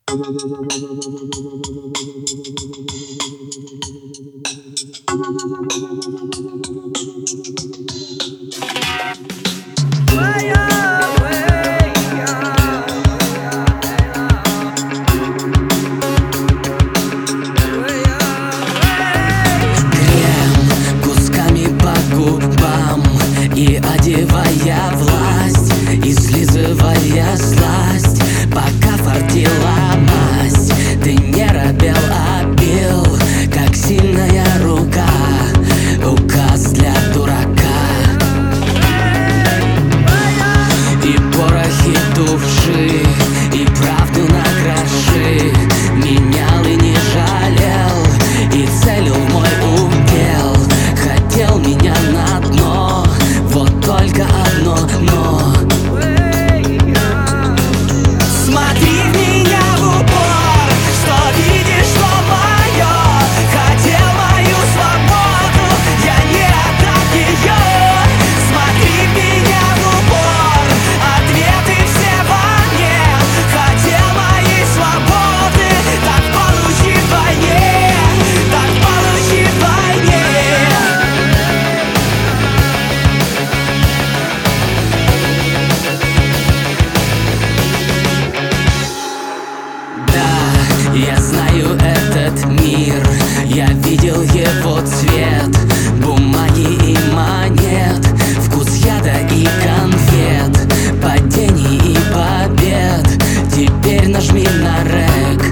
И одевая власть, и слизывая сласть, пока фартила масть, ты не робел, а бил, как сильная рука, указ для дурака. И порохи души, и правду на гроши менял и не жалел, и целил в мой удел. Хотел меня на дно, вот только одно но. Смотри в меня в упор, что видишь, что мое. Хотел мою свободу, я не отдам ее. Смотри в меня в упор, ответы все во мне. Хотел моей свободы, так получи вдвойне, так получи вдвойне. Я знаю этот мир, я видел его цвет, бумаги и монет, вкус яда и конфет, падений и побед. Теперь нажми на рэк.